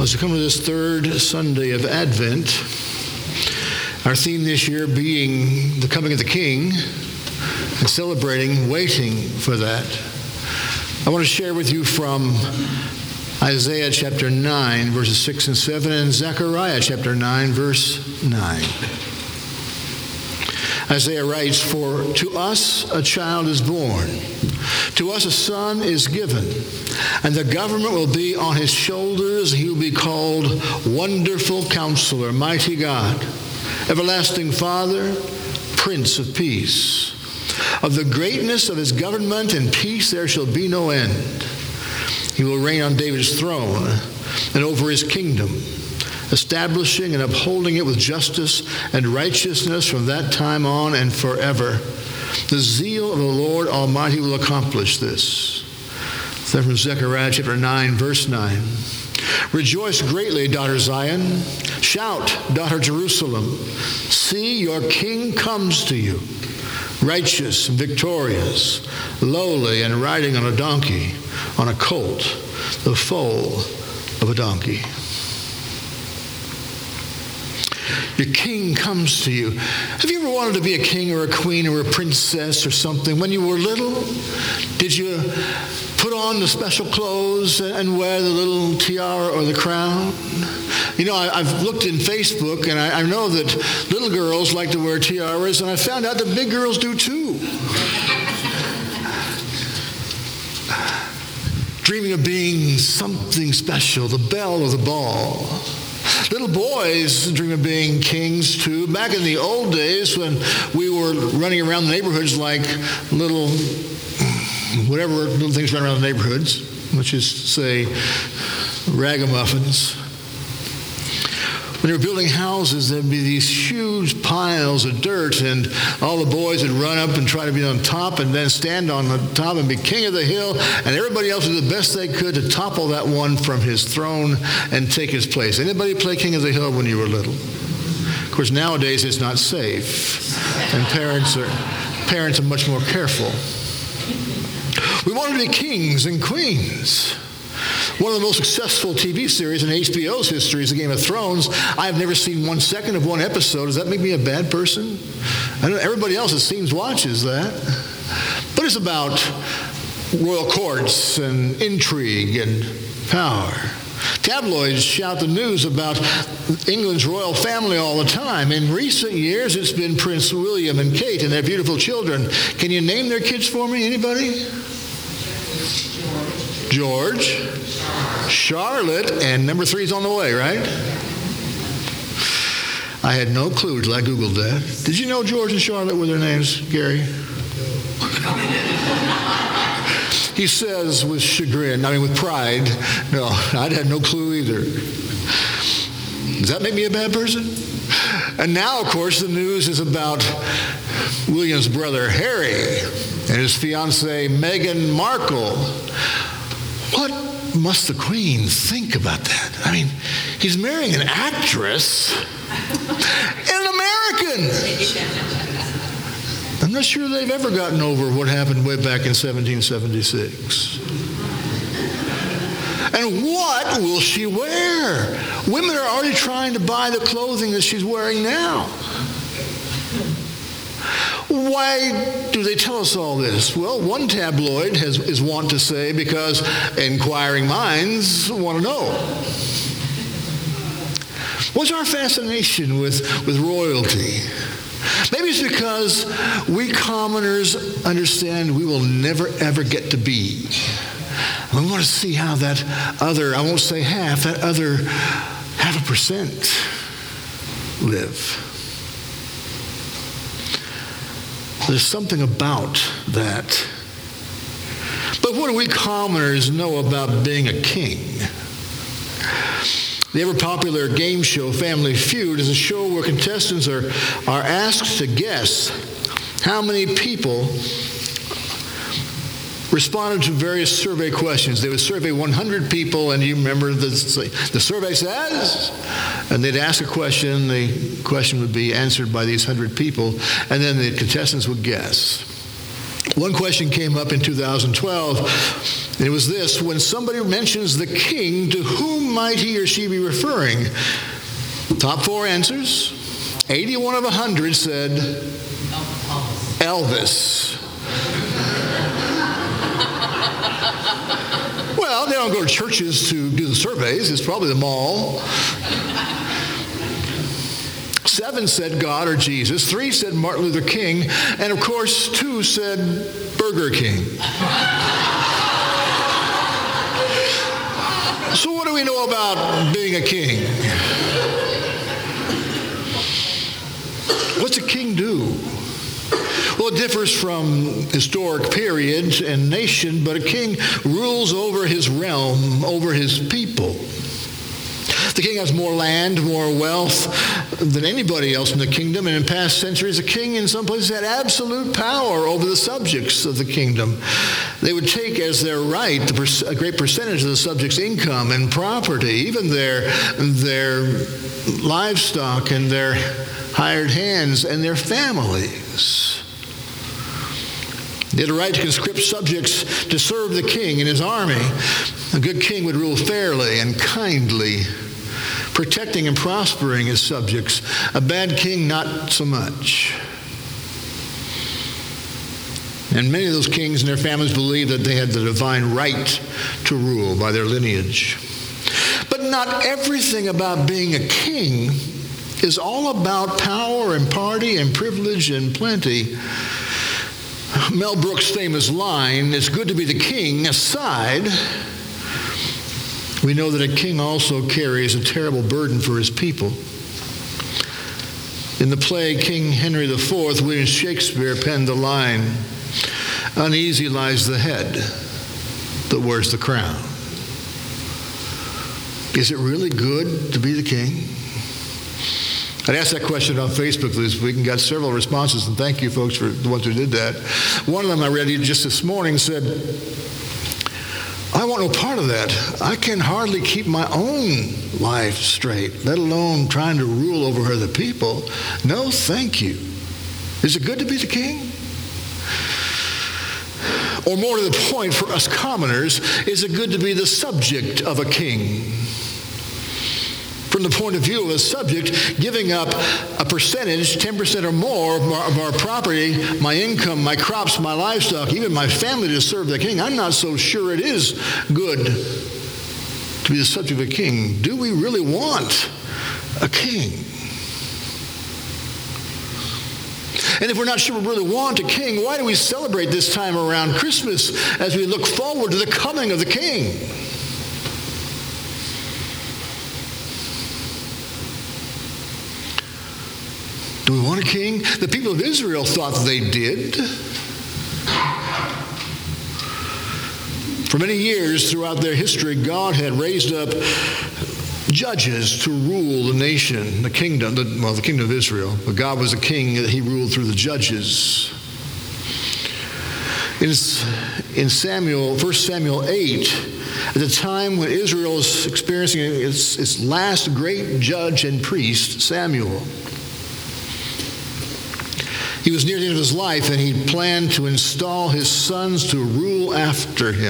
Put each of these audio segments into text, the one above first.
As we come to this third Sunday of Advent, our theme this year being the coming of the King and celebrating, waiting for that, I want to share with you from Isaiah chapter 9, verses 6 and 7, and Zechariah chapter 9, verse 9. Isaiah writes, "For to us a child is born, to us a son is given, and the government will be on his shoulders. He will be called Wonderful Counselor, Mighty God, Everlasting Father, Prince of Peace. Of the greatness of his government and peace there shall be no end. He will reign on David's throne and over his kingdom, establishing and upholding it with justice and righteousness from that time on and forever. The zeal of the Lord Almighty will accomplish this." Then from Zechariah chapter 9, verse 9. "Rejoice greatly, daughter Zion. Shout, daughter Jerusalem. See, your king comes to you, righteous and victorious, lowly and riding on a donkey, on a colt, the foal of a donkey." Your king comes to you. Have you ever wanted to be a king or a queen or a princess or something? When you were little, did you put on the special clothes and wear the little tiara or the crown? You know, I've looked in Facebook, and I know that little girls like to wear tiaras, and I found out that big girls do too. Dreaming of being something special, the belle of the ball. Little boys dream of being kings too. Back in the old days when we were running around the neighborhoods like little things run around the neighborhoods, let's just say ragamuffins. When they were building houses, there'd be these huge piles of dirt, and all the boys would run up and try to be on top and then stand on the top and be king of the hill, and everybody else would do the best they could to topple that one from his throne and take his place. Anybody play king of the hill when you were little? Of course, nowadays it's not safe, and parents are much more careful. We wanted to be kings and queens. One of the most successful TV series in HBO's history is The Game of Thrones. I've never seen 1 second of one episode. Does that make me a bad person? I know everybody else, it seems, watches that. But it's about royal courts and intrigue and power. Tabloids shout the news about England's royal family all the time. In recent years, it's been Prince William and Kate and their beautiful children. Can you name their kids for me? Anybody? George, Charlotte, and number 3 is on the way, right? I had no clue until I Googled that. Did you know George and Charlotte were their names, Gary? He says with with pride, no, I'd had no clue either. Does that make me a bad person? And now, of course, the news is about William's brother, Harry, and his fiancée, Meghan Markle. What must the Queen think about that? I mean, he's marrying an actress and an American. I'm not sure they've ever gotten over what happened way back in 1776. And what will she wear? Women are already trying to buy the clothing that she's wearing now. Why do they tell us all this? Well, one tabloid is wont to say because inquiring minds want to know. What's our fascination with royalty? Maybe it's because we commoners understand we will never, ever get to be. We want to see how that other, I won't say half, that other 0.5% live. There's something about that. But what do we commoners know about being a king? The ever-popular game show Family Feud is a show where contestants are asked to guess how many people responded to various survey questions. They would survey 100 people, and you remember the survey says, and they'd ask a question. The question would be answered by these 100 people, and then the contestants would guess. One question came up in 2012, and it was this: when somebody mentions the king, to whom might he or she be referring? Top 4 answers. 81 of 100 said Elvis. Well, they don't go to churches to do the surveys. It's probably the mall. 7 said God or Jesus. 3 said Martin Luther King. And of course, 2 said Burger King. So what do we know about being a king? What's a king do? Well, it differs from historic periods and nation, but a king rules over his realm, over his people. The king has more land, more wealth than anybody else in the kingdom, and in past centuries, a king in some places had absolute power over the subjects of the kingdom. They would take as their right a great percentage of the subjects' income and property, even their livestock and their hired hands and their families. They had a right to conscript subjects to serve the king and his army. A good king would rule fairly and kindly, protecting and prospering his subjects. A bad king, not so much. And many of those kings and their families believed that they had the divine right to rule by their lineage. But not everything about being a king is all about power and party and privilege and plenty. Mel Brooks' famous line, "It's good to be the king," aside, we know that a king also carries a terrible burden for his people. In the play King Henry IV, William Shakespeare penned the line, "Uneasy lies the head that wears the crown." Is it really good to be the king? I'd asked that question on Facebook this week and got several responses, and thank you folks for the ones who did that. One of them I read just this morning said, "I want no part of that. I can hardly keep my own life straight, let alone trying to rule over other people. No, thank you." Is it good to be the king? Or more to the point, for us commoners, is it good to be the subject of a king? From the point of view of a subject, giving up a percentage, 10% or more of our property, my income, my crops, my livestock, even my family to serve the king, I'm not so sure it is good to be the subject of a king. Do we really want a king? And if we're not sure we really want a king, why do we celebrate this time around Christmas as we look forward to the coming of the king? Do we want a king? The people of Israel thought they did. For many years throughout their history, God had raised up judges to rule the nation, the kingdom, the kingdom of Israel. But God was a king that he ruled through the judges. In 1 Samuel 8, at the time when Israel was experiencing its last great judge and priest, Samuel, he was near the end of his life, and he planned to install his sons to rule after him.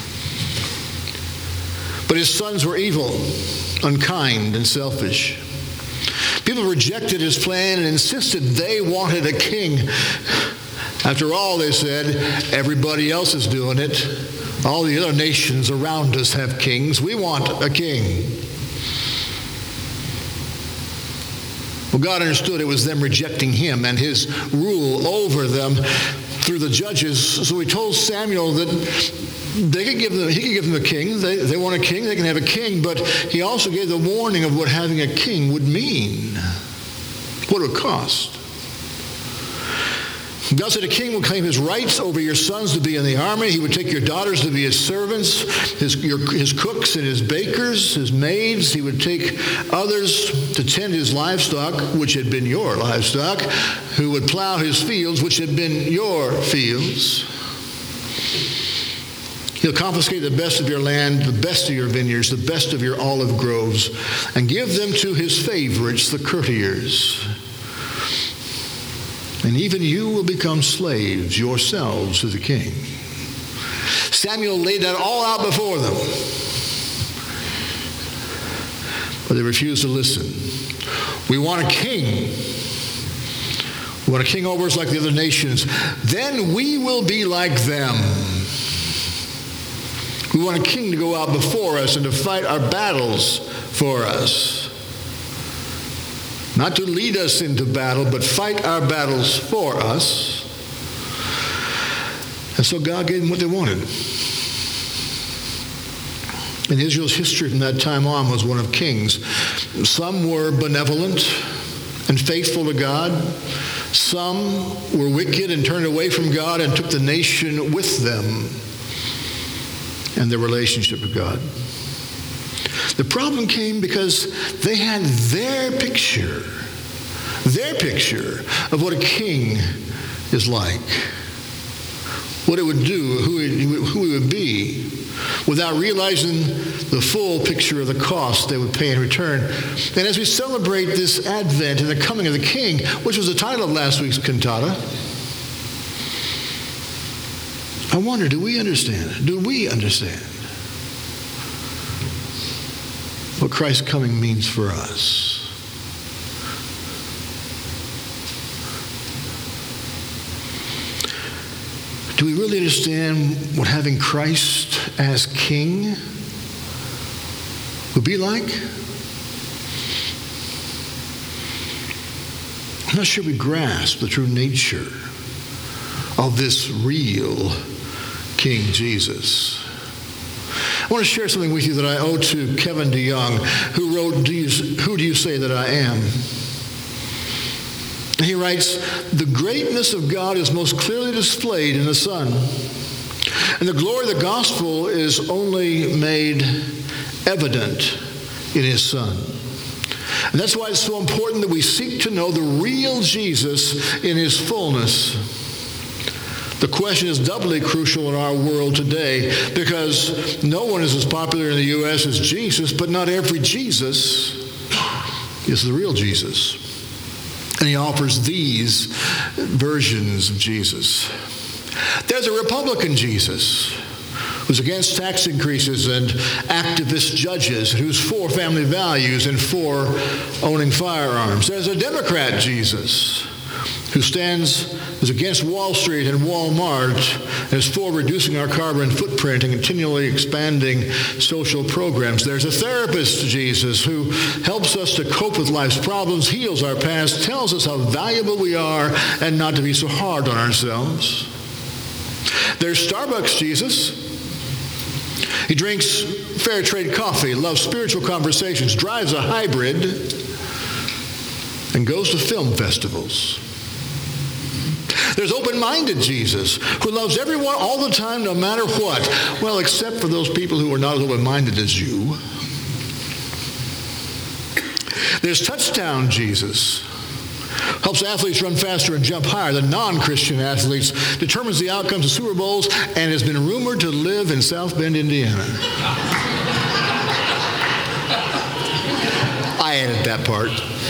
But his sons were evil, unkind, and selfish. People rejected his plan and insisted they wanted a king. After all, they said, everybody else is doing it. All the other nations around us have kings. We want a king. Well, God understood it was them rejecting him and his rule over them through the judges. So he told Samuel that he could give them a king. They want a king, they can have a king. But he also gave the warning of what having a king would mean, what it would cost. God said a king would claim his rights over your sons to be in the army. He would take your daughters to be his servants, his cooks and his bakers, his maids. He would take others to tend his livestock, which had been your livestock, who would plow his fields, which had been your fields. He'll confiscate the best of your land, the best of your vineyards, the best of your olive groves, and give them to his favorites, the courtiers. and even you will become slaves yourselves to the king. Samuel laid that all out before them, but they refused to listen. We want a king. We want a king over us like the other nations. Then we will be like them. We want a king to go out before us and to fight our battles for us. Not to lead us into battle, but fight our battles for us. And so God gave them what they wanted. And Israel's history from that time on was one of kings. Some were benevolent and faithful to God. Some were wicked and turned away from God and took the nation with them and their relationship with God. The problem came because they had their picture of what a king is like, what it would do, who he would be, without realizing the full picture of the cost they would pay in return. And as we celebrate this Advent and the coming of the King, which was the title of last week's cantata, I wonder, do we understand what Christ's coming means for us? Do we really understand what having Christ as King would be like? I'm not sure we grasp the true nature of this real King Jesus. I want to share something with you that I owe to Kevin DeYoung, who wrote, Who Do You Say That I Am? He writes, the greatness of God is most clearly displayed in the Son, and the glory of the gospel is only made evident in his Son. And that's why it's so important that we seek to know the real Jesus in his fullness. The question is doubly crucial in our world today because no one is as popular in the U.S. as Jesus, but not every Jesus is the real Jesus. And he offers these versions of Jesus. There's a Republican Jesus who's against tax increases and activist judges, who's for family values and for owning firearms. There's a Democrat Jesus who is against Wall Street and Walmart and is for reducing our carbon footprint and continually expanding social programs. There's a therapist Jesus who helps us to cope with life's problems, heals our past, tells us how valuable we are and not to be so hard on ourselves. There's Starbucks Jesus. He drinks fair trade coffee, loves spiritual conversations, drives a hybrid, and goes to film festivals. There's open-minded Jesus, who loves everyone all the time, no matter what. Well, except for those people who are not as open-minded as you. There's touchdown Jesus. Helps athletes run faster and jump higher than non-Christian athletes. Determines the outcomes of Super Bowls and has been rumored to live in South Bend, Indiana. I added that part.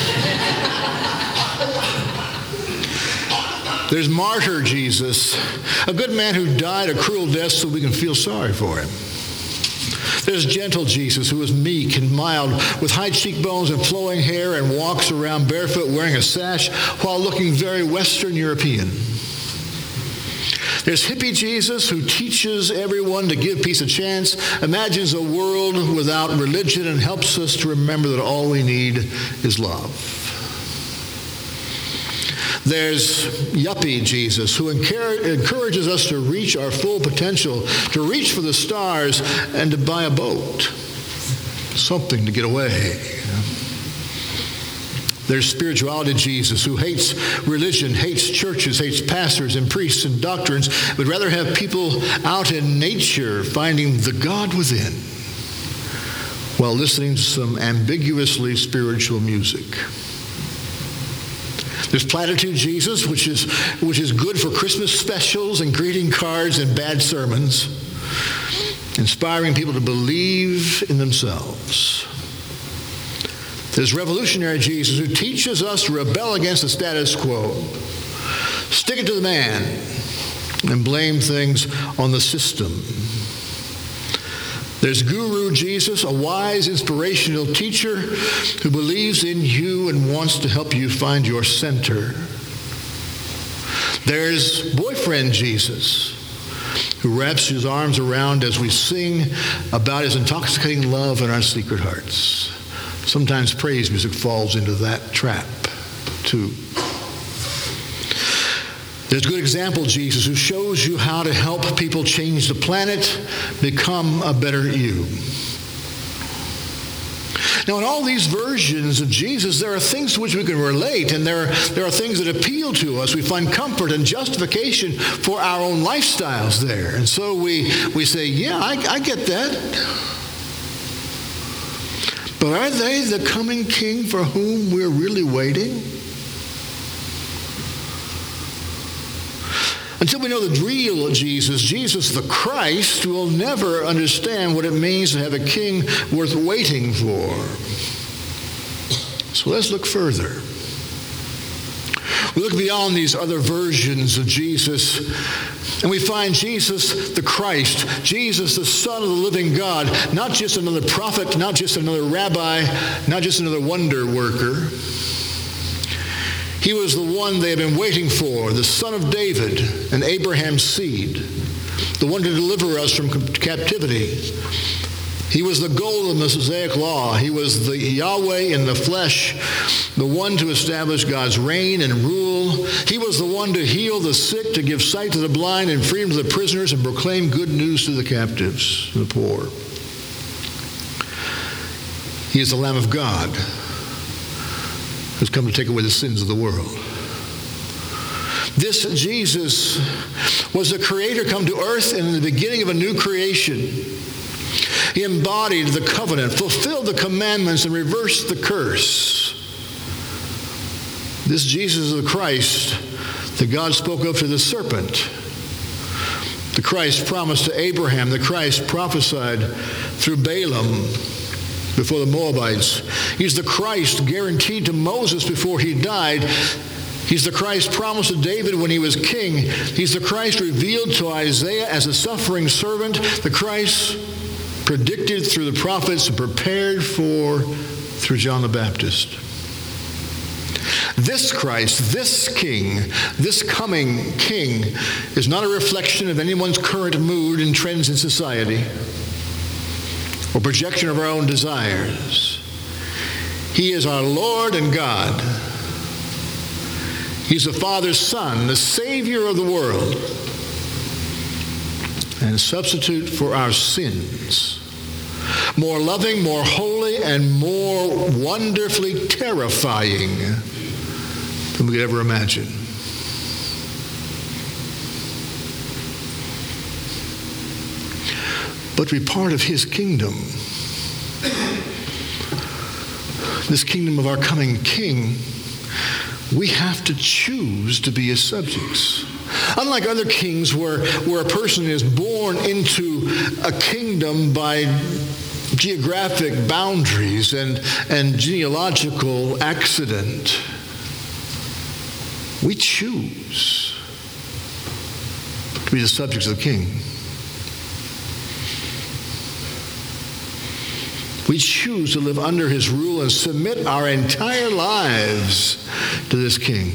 There's martyr Jesus, a good man who died a cruel death so we can feel sorry for him. There's gentle Jesus, who is meek and mild, with high cheekbones and flowing hair, and walks around barefoot wearing a sash while looking very Western European. There's hippie Jesus, who teaches everyone to give peace a chance, imagines a world without religion, and helps us to remember that all we need is love. There's yuppie Jesus, who encourages us to reach our full potential, to reach for the stars, and to buy a boat. Something to get away. There's spirituality Jesus, who hates religion, hates churches, hates pastors and priests and doctrines, would rather have people out in nature finding the God within while listening to some ambiguously spiritual music. There's platitude Jesus, which is good for Christmas specials and greeting cards and bad sermons, inspiring people to believe in themselves. There's revolutionary Jesus, who teaches us to rebel against the status quo, stick it to the man and blame things on the system. There's Guru Jesus, a wise, inspirational teacher who believes in you and wants to help you find your center. There's Boyfriend Jesus, who wraps his arms around as we sing about his intoxicating love in our secret hearts. Sometimes praise music falls into that trap, too. There's Good Example Jesus, who shows you how to help people change the planet, become a better you. Now, in all these versions of Jesus, there are things to which we can relate, and there are things that appeal to us. We find comfort and justification for our own lifestyles there. And so we say, yeah, I get that. But are they the coming king for whom we're really waiting? Until we know the real Jesus, Jesus the Christ, we'll never understand what it means to have a king worth waiting for. So let's look further. We look beyond these other versions of Jesus, and we find Jesus the Christ, Jesus the Son of the living God, not just another prophet, not just another rabbi, not just another wonder worker. He was the one they had been waiting for, the Son of David and Abraham's seed, the one to deliver us from captivity. He was the goal of the Mosaic law. He was the Yahweh in the flesh, the one to establish God's reign and rule. He was the one to heal the sick, to give sight to the blind and freedom to the prisoners, and proclaim good news to the captives and the poor. He is the Lamb of God, who's come to take away the sins of the world. This Jesus was the Creator come to earth in the beginning of a new creation. He embodied the covenant, fulfilled the commandments, and reversed the curse. This Jesus is the Christ that God spoke of to the serpent. The Christ promised to Abraham. The Christ prophesied through Balaam before the Moabites. He's the Christ guaranteed to Moses before he died. He's the Christ promised to David when he was king. He's the Christ revealed to Isaiah as a suffering servant. The Christ predicted through the prophets and prepared for through John the Baptist. This Christ, this King, this coming King is not a reflection of anyone's current mood and trends in society, or projection of our own desires. He is our Lord and God. He's the Father's Son, the Savior of the world, and a substitute for our sins. More loving, more holy, and more wonderfully terrifying than we could ever imagine. But to be part of his kingdom, this kingdom of our coming King, we have to choose to be his subjects. Unlike other kings where a person is born into a kingdom by geographic boundaries and genealogical accident, we choose to be the subjects of the king. We choose to live under his rule and submit our entire lives to this king.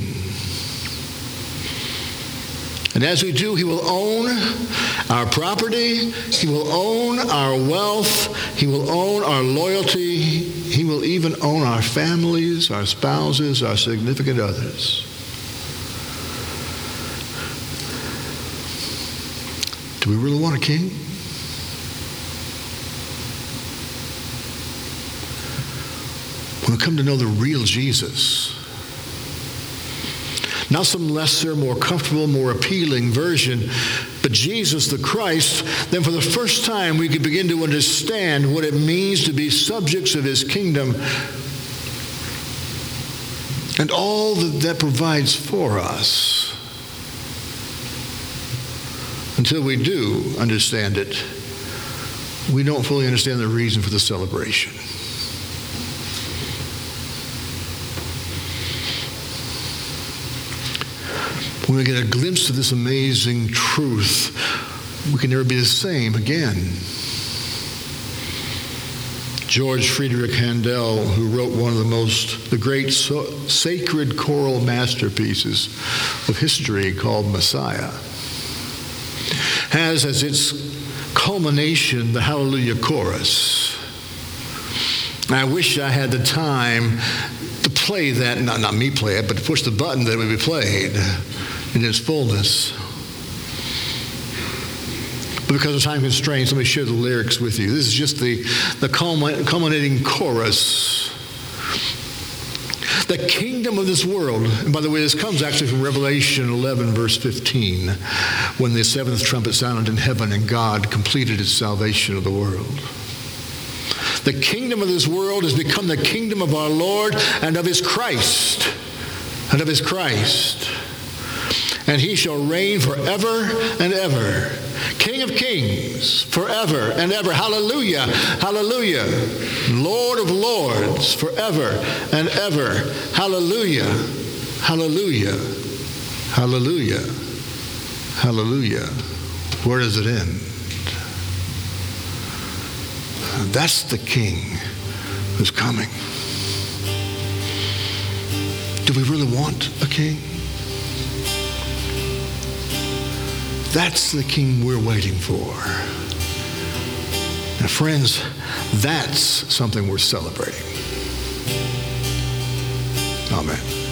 And as we do, he will own our property, he will own our wealth, he will own our loyalty, he will even own our families, our spouses, our significant others. Do we really want a king? When we come to know the real Jesus, not some lesser, more comfortable, more appealing version, but Jesus the Christ, then for the first time we can begin to understand what it means to be subjects of his kingdom and all that provides for us. Until we do understand it, we don't fully understand the reason for the celebration. when we get a glimpse of this amazing truth, we can never be the same again. George Friedrich Handel, who wrote one of the great sacred choral masterpieces of history called Messiah, has as its culmination the Hallelujah Chorus. And I wish I had the time to play that, not me play it, but to push the button that it would be played in its fullness. But because of time constraints, let me share the lyrics with you. This is just the culminating chorus. The kingdom of this world, and by the way, this comes actually from Revelation 11, verse 15, when the seventh trumpet sounded in heaven and God completed his salvation of the world. The kingdom of this world has become the kingdom of our Lord and of his Christ. And of his Christ. And he shall reign forever and ever. King of kings, forever and ever. Hallelujah, hallelujah. Lord of lords, forever and ever. Hallelujah, hallelujah, hallelujah, hallelujah. Where does it end? That's the King who's coming. Do we really want a king? That's the King we're waiting for. Now, friends, that's something we're celebrating. Amen.